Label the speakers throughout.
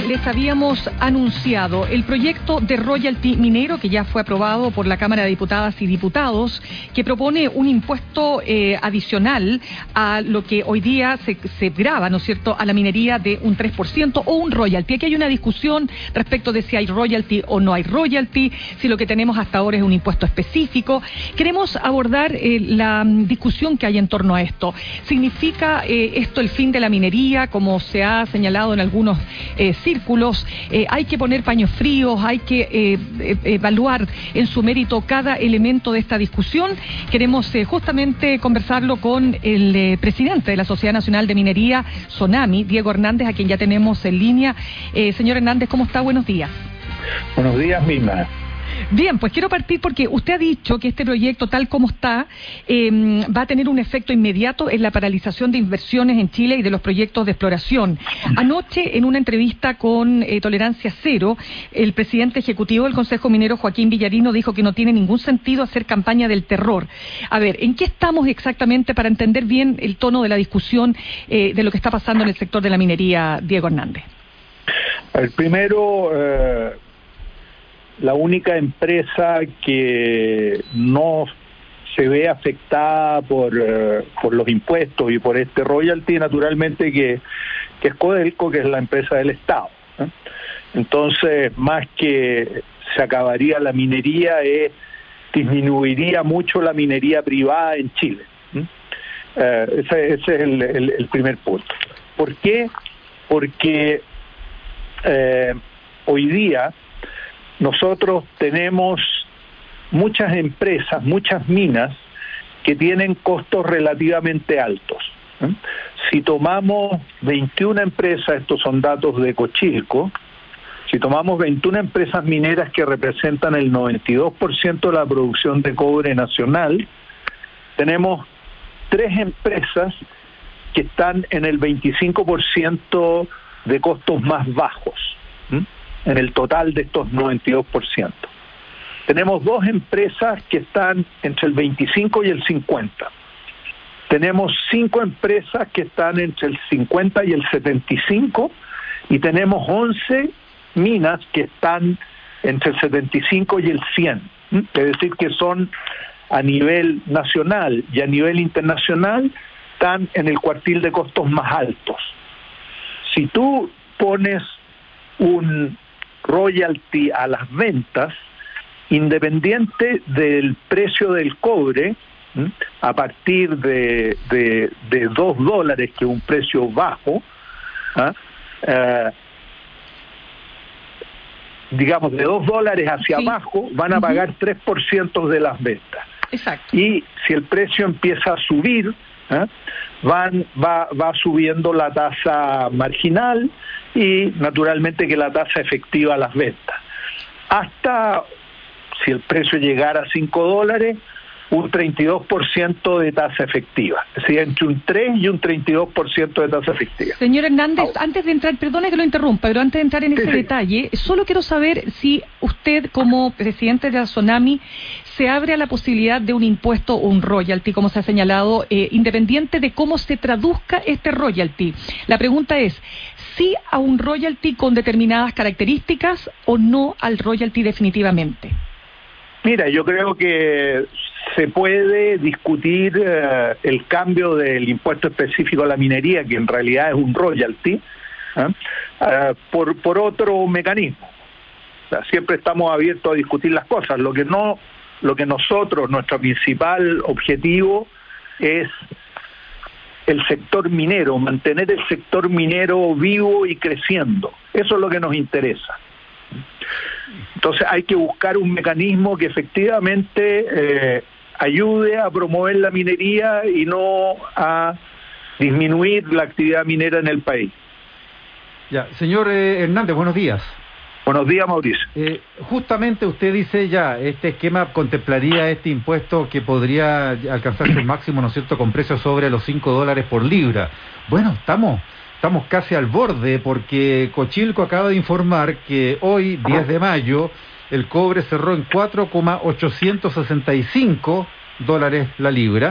Speaker 1: les habíamos anunciado el proyecto de royalty minero que ya fue aprobado por la Cámara de Diputadas y Diputados, que propone un impuesto adicional a lo que hoy día se grava, ¿no es cierto?, a la minería de un 3% o un royalty. Aquí hay una discusión respecto de si hay royalty o no hay royalty, si lo que tenemos hasta ahora es un impuesto específico. Queremos abordar la discusión que hay en torno a esto. ¿Significa esto el fin de la minería, como se ha señalado en algunos círculos? Hay que poner paños fríos, hay que evaluar en su mérito cada elemento de esta discusión. Queremos justamente conversarlo con el presidente de la Sociedad Nacional de Minería, SONAMI, Diego Hernández, a quien ya tenemos en línea. Señor Hernández, ¿cómo está? Buenos días.
Speaker 2: Buenos días, Mima.
Speaker 1: Bien, pues quiero partir porque usted ha dicho que este proyecto, tal como está, va a tener un efecto inmediato en la paralización de inversiones en Chile y de los proyectos de exploración. Anoche, en una entrevista con Tolerancia Cero, el presidente ejecutivo del Consejo Minero, Joaquín Villarino, dijo que no tiene ningún sentido hacer campaña del terror. A ver, ¿en qué estamos exactamente para entender bien el tono de la discusión de lo que está pasando en el sector de la minería, Diego Hernández?
Speaker 2: El primero... la única empresa que no se ve afectada por los impuestos y por este royalty, naturalmente que es Codelco, que es la empresa del Estado, ¿eh? Entonces, más que se acabaría la minería, disminuiría mucho la minería privada en Chile, ¿eh? Ese es el primer punto. ¿Por qué? Porque hoy día nosotros tenemos muchas empresas, muchas minas que tienen costos relativamente altos, ¿eh? Si tomamos 21 empresas, estos son datos de Cochilco, si tomamos 21 empresas mineras que representan el 92% de la producción de cobre nacional, tenemos 3 empresas que están en el 25% de costos más bajos, ¿eh?, en el total de estos 92%. Tenemos 2 empresas que están entre el 25 y el 50. Tenemos 5 empresas que están entre el 50 y el 75, y tenemos 11 minas que están entre el 75 y el 100. Es decir, que son a nivel nacional y a nivel internacional, están en el cuartil de costos más altos. Si tú pones un royalty a las ventas, independiente del precio del cobre, a partir de $2, que es un precio bajo, digamos de $2 hacia abajo, van a pagar 3% de las ventas.
Speaker 1: Exacto.
Speaker 2: Y si el precio empieza a subir, va subiendo la tasa marginal y naturalmente que la tasa efectiva a las ventas. Hasta, si el precio llegara a $5, un 32% de tasa efectiva. Es decir, entre un 3 y un 32% de tasa efectiva.
Speaker 1: Señor Hernández, antes de entrar, perdone que lo interrumpa, pero antes de entrar en ese detalle, solo quiero saber si usted, como presidente de la SONAMI, se abre a la posibilidad de un impuesto o un royalty, como se ha señalado, independiente de cómo se traduzca este royalty. La pregunta es, ¿sí a un royalty con determinadas características o no al royalty definitivamente?
Speaker 2: Mira, yo creo que se puede discutir el cambio del impuesto específico a la minería, que en realidad es un royalty, por otro mecanismo. O sea, siempre estamos abiertos a discutir las cosas. Lo que nosotros, nuestro principal objetivo es el sector minero, mantener el sector minero vivo y creciendo. Eso es lo que nos interesa. Entonces hay que buscar un mecanismo que efectivamente ayude a promover la minería y no a disminuir la actividad minera en el país.
Speaker 3: Ya, señor Hernández, buenos días.
Speaker 2: Buenos días, Mauricio.
Speaker 3: Justamente usted dice ya, este esquema contemplaría este impuesto que podría alcanzarse el máximo, ¿no es cierto?, con precios sobre los $5 por libra. Bueno, estamos casi al borde, porque Cochilco acaba de informar que hoy, 10 de mayo, el cobre cerró en $4,865 la libra.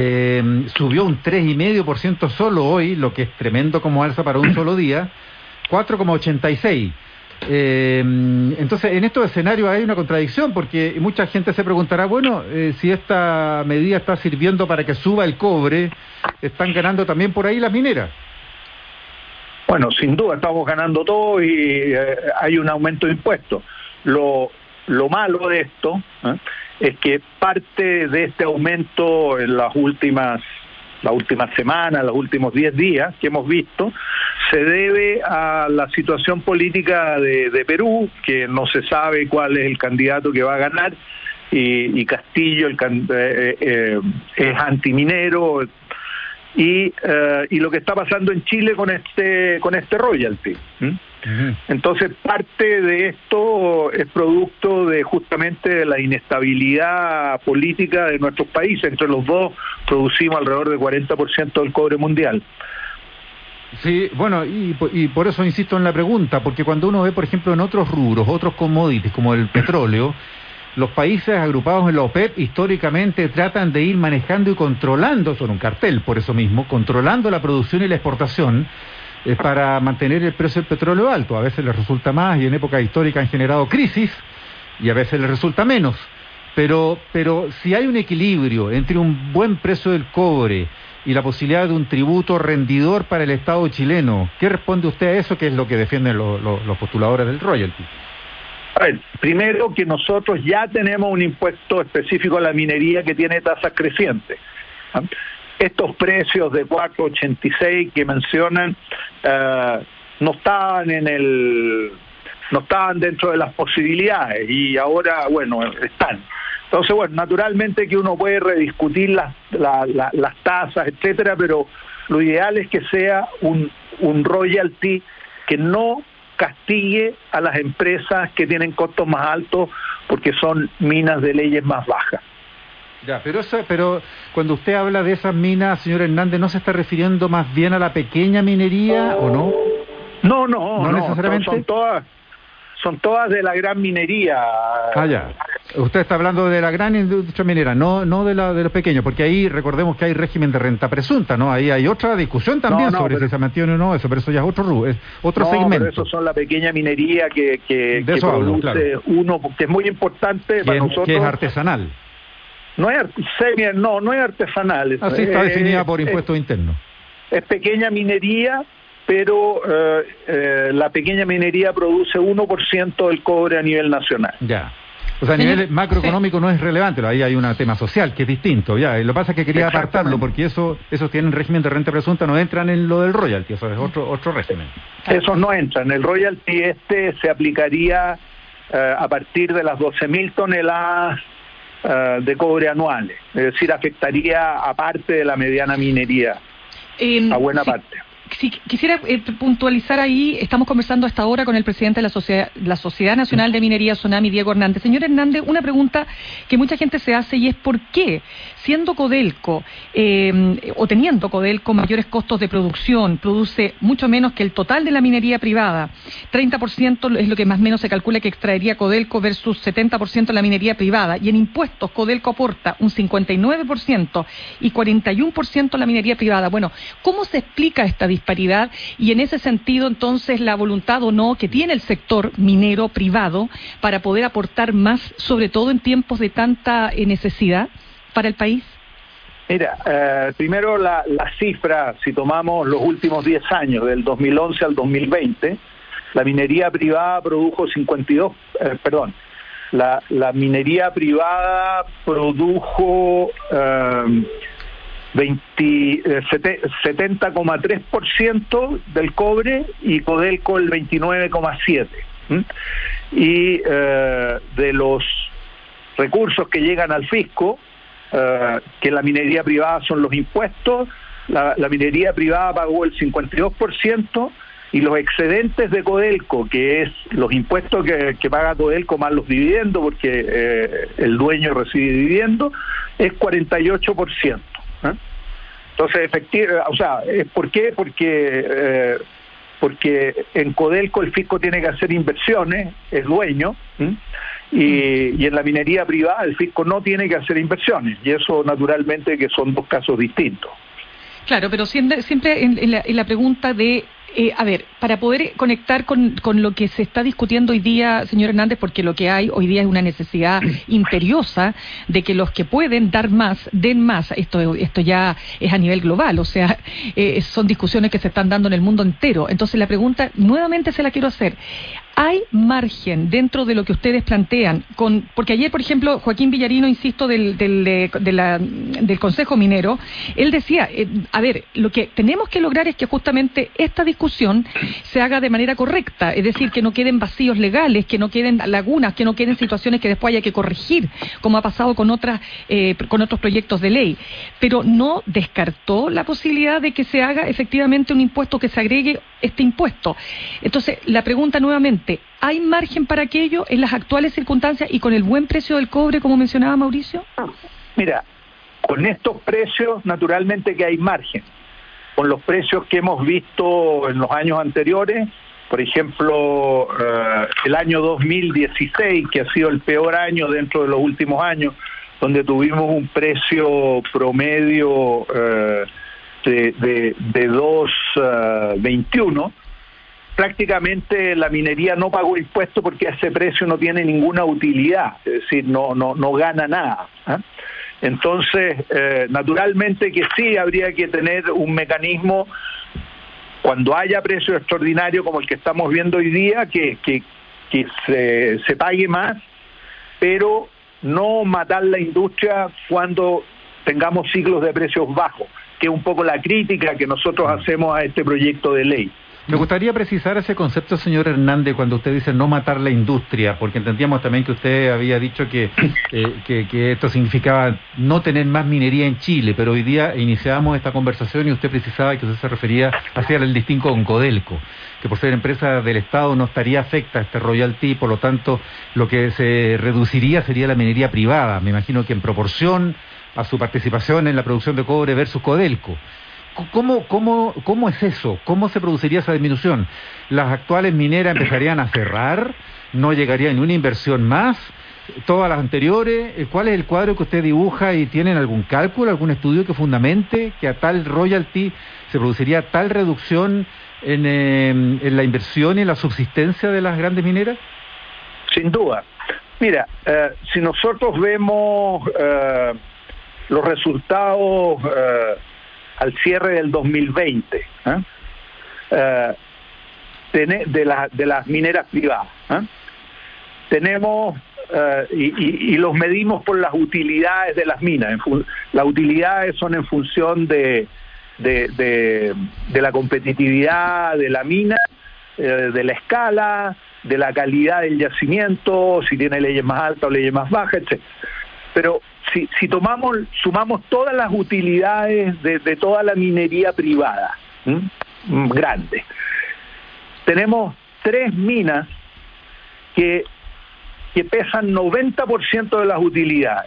Speaker 3: Subió un 3,5% solo hoy, lo que es tremendo como alza para un solo día. 4,86. Entonces, en estos escenarios hay una contradicción, porque mucha gente se preguntará, bueno, si esta medida está sirviendo para que suba el cobre, ¿están ganando también por ahí las mineras?
Speaker 2: Bueno, sin duda estamos ganando todo y hay un aumento de impuestos. Lo malo de esto es que parte de este aumento en las últimas semanas, los últimos 10 días que hemos visto, se debe a la situación política de Perú, que no se sabe cuál es el candidato que va a ganar, y Castillo es antiminero, y lo que está pasando en Chile con este royalty. Entonces, parte de esto es producto de justamente la inestabilidad política de nuestros países. Entre los dos producimos alrededor del 40% del cobre mundial.
Speaker 3: Sí, bueno, y por eso insisto en la pregunta, porque cuando uno ve, por ejemplo, en otros rubros, otros commodities como el petróleo, los países agrupados en la OPEP históricamente tratan de ir manejando y controlando, son un cartel por eso mismo, controlando la producción y la exportación para mantener el precio del petróleo alto. A veces les resulta más y en épocas históricas han generado crisis y a veces les resulta menos. Pero si hay un equilibrio entre un buen precio del cobre y la posibilidad de un tributo rendidor para el Estado chileno, ¿qué responde usted a eso, que es lo que defienden los postuladores del royalty?
Speaker 2: A ver, primero que nosotros ya tenemos un impuesto específico a la minería que tiene tasas crecientes. Estos precios de 4.86 que mencionan no estaban dentro de las posibilidades y ahora, bueno, están. Entonces, bueno, naturalmente que uno puede rediscutir las tasas, etcétera, pero lo ideal es que sea un royalty que no castigue a las empresas que tienen costos más altos porque son minas de leyes más bajas.
Speaker 3: Ya, pero cuando usted habla de esas minas, señor Hernández, ¿no se está refiriendo más bien a la pequeña minería o no?
Speaker 2: No necesariamente. Son todas de la gran minería.
Speaker 3: Ah, ya. Usted está hablando de la gran industria minera, no de los pequeños, porque ahí recordemos que hay régimen de renta presunta, ¿no? Ahí hay otra discusión también sobre si se mantiene o no eso, pero eso ya es otro segmento.
Speaker 2: Pero eso son la pequeña minería que produce hablo, claro. Uno que es muy importante para nosotros.
Speaker 3: Que es artesanal.
Speaker 2: No es artesanal.
Speaker 3: Así está definida por impuestos internos.
Speaker 2: Es pequeña minería, pero la pequeña minería produce 1% del cobre a nivel nacional.
Speaker 3: Ya. O sea, a nivel macroeconómico no es relevante, ahí hay un tema social que es distinto, ya. Y lo que pasa es que quería apartarlo, porque esos tienen régimen de renta presunta, no entran en lo del royalty, eso es otro régimen.
Speaker 2: Esos no entran, el royalty se aplicaría a partir de las 12.000 toneladas de cobre anuales, es decir, afectaría a parte de la mediana minería, a buena parte.
Speaker 1: Si quisiera puntualizar ahí, estamos conversando hasta ahora con el presidente de la Sociedad Nacional de Minería, SONAMI, Diego Hernández. Señor Hernández, una pregunta que mucha gente se hace y es ¿por qué, siendo Codelco o teniendo Codelco mayores costos de producción, produce mucho menos que el total de la minería privada? 30% es lo que más o menos se calcula que extraería Codelco versus 70% de la minería privada, y en impuestos Codelco aporta un 59% y 41% la minería privada. Bueno, ¿cómo se explica esta disparidad? Y en ese sentido, entonces, la voluntad o no que tiene el sector minero privado para poder aportar más, sobre todo en tiempos de tanta necesidad para el país.
Speaker 2: Mira, primero la cifra, si tomamos los últimos 10 años, del 2011 al 2020, la minería privada produjo la minería privada produjo 70,3% del cobre y Codelco el 29,7%. Y de los recursos que llegan al fisco, que la minería privada son los impuestos, la minería privada pagó el 52%, y los excedentes de Codelco, que es los impuestos que paga Codelco más los dividendos, porque el dueño recibe dividendos, es 48%. Entonces, ¿por qué? Porque en Codelco el fisco tiene que hacer inversiones, es dueño, y en la minería privada el fisco no tiene que hacer inversiones, y eso naturalmente que son dos casos distintos.
Speaker 1: Claro, pero siempre en la pregunta de A ver, para poder conectar con lo que se está discutiendo hoy día, señor Hernández, porque lo que hay hoy día es una necesidad imperiosa de que los que pueden dar más, den más. Esto ya es a nivel global, o sea, son discusiones que se están dando en el mundo entero. Entonces la pregunta, nuevamente se la quiero hacer. ¿Hay margen dentro de lo que ustedes plantean? Porque ayer, por ejemplo, Joaquín Villarino, insisto, del Consejo Minero, él decía, a ver, lo que tenemos que lograr es que justamente esta discusión se haga de manera correcta, es decir, que no queden vacíos legales, que no queden lagunas, que no queden situaciones que después haya que corregir, como ha pasado con otros proyectos de ley. Pero no descartó la posibilidad de que se haga efectivamente un impuesto, que se agregue este impuesto. Entonces, la pregunta nuevamente, ¿hay margen para aquello en las actuales circunstancias y con el buen precio del cobre, como mencionaba Mauricio?
Speaker 2: Mira, con estos precios, naturalmente que hay margen. Con los precios que hemos visto en los años anteriores, por ejemplo, el año 2016, que ha sido el peor año dentro de los últimos años, donde tuvimos un precio promedio de 2.21, prácticamente la minería no pagó impuesto porque a ese precio no tiene ninguna utilidad, es decir, no gana nada. Entonces, naturalmente que sí habría que tener un mecanismo cuando haya precio extraordinario como el que estamos viendo hoy día, que se pague más, pero no matar la industria cuando tengamos ciclos de precios bajos, que es un poco la crítica que nosotros hacemos a este proyecto de ley.
Speaker 3: Me gustaría precisar ese concepto, señor Hernández, cuando usted dice no matar la industria, porque entendíamos también que usted había dicho que esto significaba no tener más minería en Chile, pero hoy día iniciábamos esta conversación y usted precisaba que usted se refería hacia el distinto con Codelco, que por ser empresa del Estado no estaría afecta a este royalty, por lo tanto lo que se reduciría sería la minería privada, me imagino que en proporción a su participación en la producción de cobre versus Codelco. ¿Cómo es eso? ¿Cómo se produciría esa disminución? ¿Las actuales mineras empezarían a cerrar? ¿No llegaría ni una inversión más? ¿Todas las anteriores? ¿Cuál es el cuadro que usted dibuja y tienen algún cálculo, algún estudio que fundamente que a tal royalty se produciría tal reducción en la inversión y en la subsistencia de las grandes mineras?
Speaker 2: Sin duda. Mira, si nosotros vemos los resultados al cierre del 2020 de las mineras privadas, tenemos y los medimos por las utilidades de las minas. Las utilidades son en función de la competitividad de la mina, de la escala, de la calidad del yacimiento, si tiene leyes más altas o leyes más bajas, etc. Pero si sumamos todas las utilidades de toda la minería privada, grande, tenemos 3 minas que pesan 90% de las utilidades.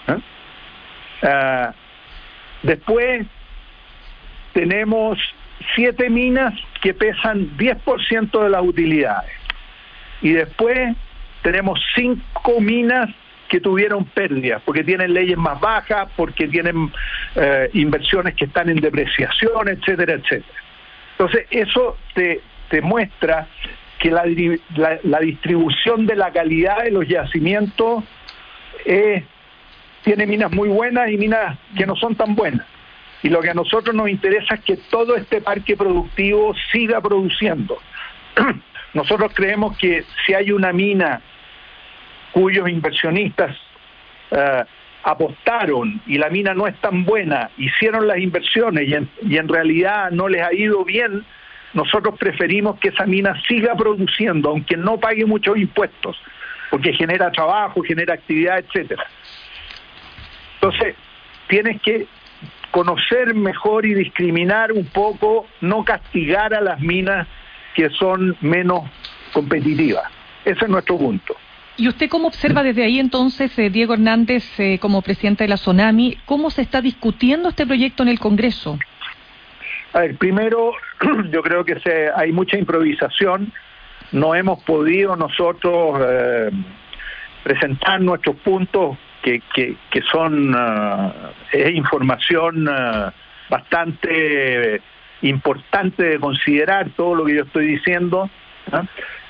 Speaker 2: Después tenemos 7 minas que pesan 10% de las utilidades. Y después tenemos 5 minas que tuvieron pérdidas, porque tienen leyes más bajas, porque tienen inversiones que están en depreciación, etcétera, etcétera. Entonces, eso te muestra que la distribución de la calidad de los yacimientos tiene minas muy buenas y minas que no son tan buenas. Y lo que a nosotros nos interesa es que todo este parque productivo siga produciendo. Nosotros creemos que si hay una mina cuyos inversionistas apostaron y la mina no es tan buena, hicieron las inversiones y en realidad no les ha ido bien, nosotros preferimos que esa mina siga produciendo, aunque no pague muchos impuestos, porque genera trabajo, genera actividad, etcétera. Entonces, tienes que conocer mejor y discriminar un poco, no castigar a las minas que son menos competitivas. Ese es nuestro punto.
Speaker 1: ¿Y usted cómo observa desde ahí entonces, Diego Hernández, como presidente de la SONAMI, cómo se está discutiendo este proyecto en el Congreso?
Speaker 2: A ver, primero, yo creo que hay mucha improvisación. No hemos podido nosotros presentar nuestros puntos, que son información bastante importante de considerar todo lo que yo estoy diciendo, ¿no?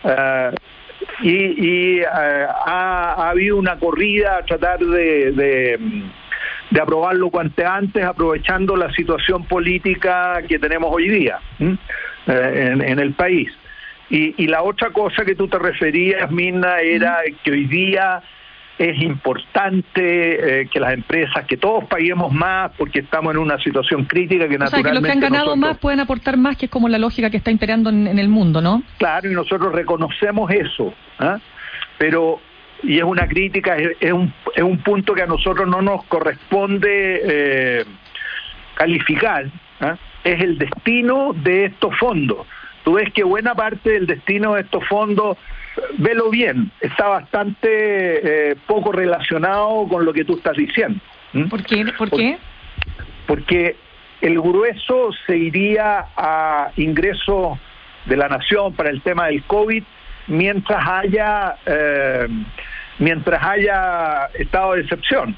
Speaker 2: Ha habido una corrida a tratar de aprobarlo cuanto antes, aprovechando la situación política que tenemos hoy día en el país. Y la otra cosa que tú te referías, Mirna, era que hoy día es importante que las empresas, que todos paguemos más porque estamos en una situación crítica que naturalmente... O sea,
Speaker 1: que los que han ganado más pueden aportar más, que es como la lógica que está imperando en el mundo, ¿no?
Speaker 2: Claro, y nosotros reconocemos eso, pero, y es una crítica, es un punto que a nosotros no nos corresponde calificar, es el destino de estos fondos. Tú ves que buena parte del destino de estos fondos, velo bien, está bastante poco relacionado con lo que tú estás diciendo.
Speaker 1: ¿Por qué? ¿Por qué?
Speaker 2: Porque el grueso se iría a ingresos de la nación para el tema del COVID mientras haya estado de excepción.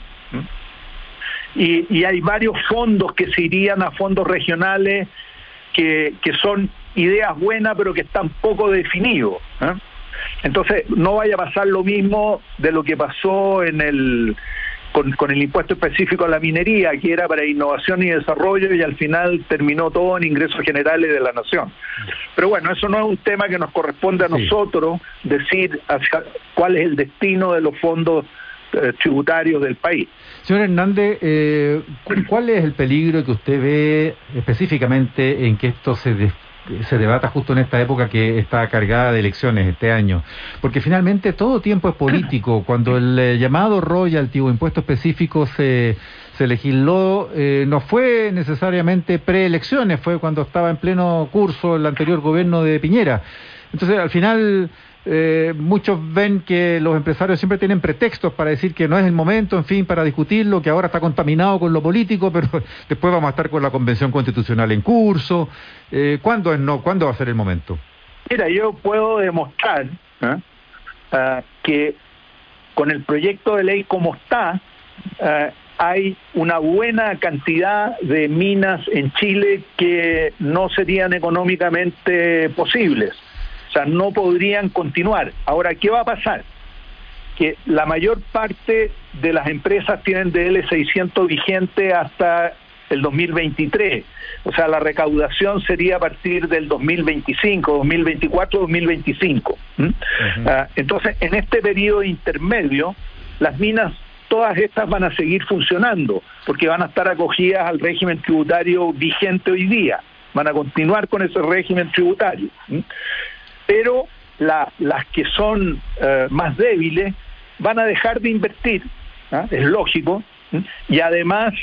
Speaker 2: Y hay varios fondos que se irían a fondos regionales que son ideas buenas pero que están poco definidos. Entonces no vaya a pasar lo mismo de lo que pasó con el impuesto específico a la minería, que era para innovación y desarrollo, y al final terminó todo en ingresos generales de la nación. Pero bueno, eso no es un tema que nos corresponde a nosotros decir cuál es el destino de los fondos tributarios del país.
Speaker 3: Señor Hernández, ¿cuál es el peligro que usted ve específicamente en que esto se debata justo en esta época que está cargada de elecciones este año? Porque finalmente todo tiempo es político. Cuando el llamado royalty o impuesto específico se legisló, no fue necesariamente preelecciones, fue cuando estaba en pleno curso el anterior gobierno de Piñera. Entonces, al final, muchos ven que los empresarios siempre tienen pretextos para decir que no es el momento, en fin, para discutirlo, que ahora está contaminado con lo político, pero después vamos a estar con la Convención Constitucional en curso. ¿Cuándo va a ser el momento?
Speaker 2: Mira, yo puedo demostrar que con el proyecto de ley como está, hay una buena cantidad de minas en Chile que no serían económicamente posibles. O sea, no podrían continuar. Ahora, ¿qué va a pasar? Que la mayor parte de las empresas tienen DL600 vigente hasta el 2023. O sea, la recaudación sería a partir del 2025, 2024, 2025. Entonces, en este periodo intermedio, las minas, todas estas van a seguir funcionando, porque van a estar acogidas al régimen tributario vigente hoy día. Van a continuar con ese régimen tributario. Pero las que son más débiles van a dejar de invertir, es lógico, y además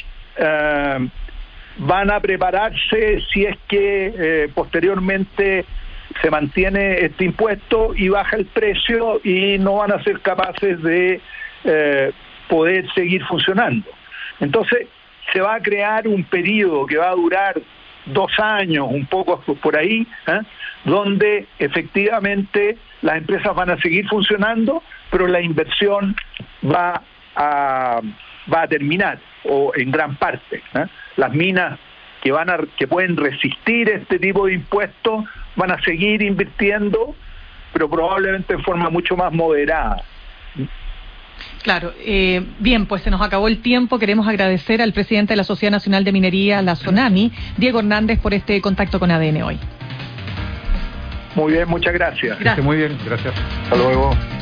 Speaker 2: van a prepararse si es que posteriormente se mantiene este impuesto y baja el precio, y no van a ser capaces de poder seguir funcionando. Entonces se va a crear un periodo que va a durar 2 años, un poco por ahí, donde efectivamente las empresas van a seguir funcionando, pero la inversión va a terminar, o en gran parte. Las minas que pueden resistir este tipo de impuestos van a seguir invirtiendo, pero probablemente en forma mucho más moderada.
Speaker 1: Claro, bien, pues se nos acabó el tiempo. Queremos agradecer al presidente de la Sociedad Nacional de Minería, la SONAMI, Diego Hernández, por este contacto con ADN hoy.
Speaker 2: Muy bien, muchas gracias.
Speaker 3: Muy bien, gracias.
Speaker 2: Hasta luego.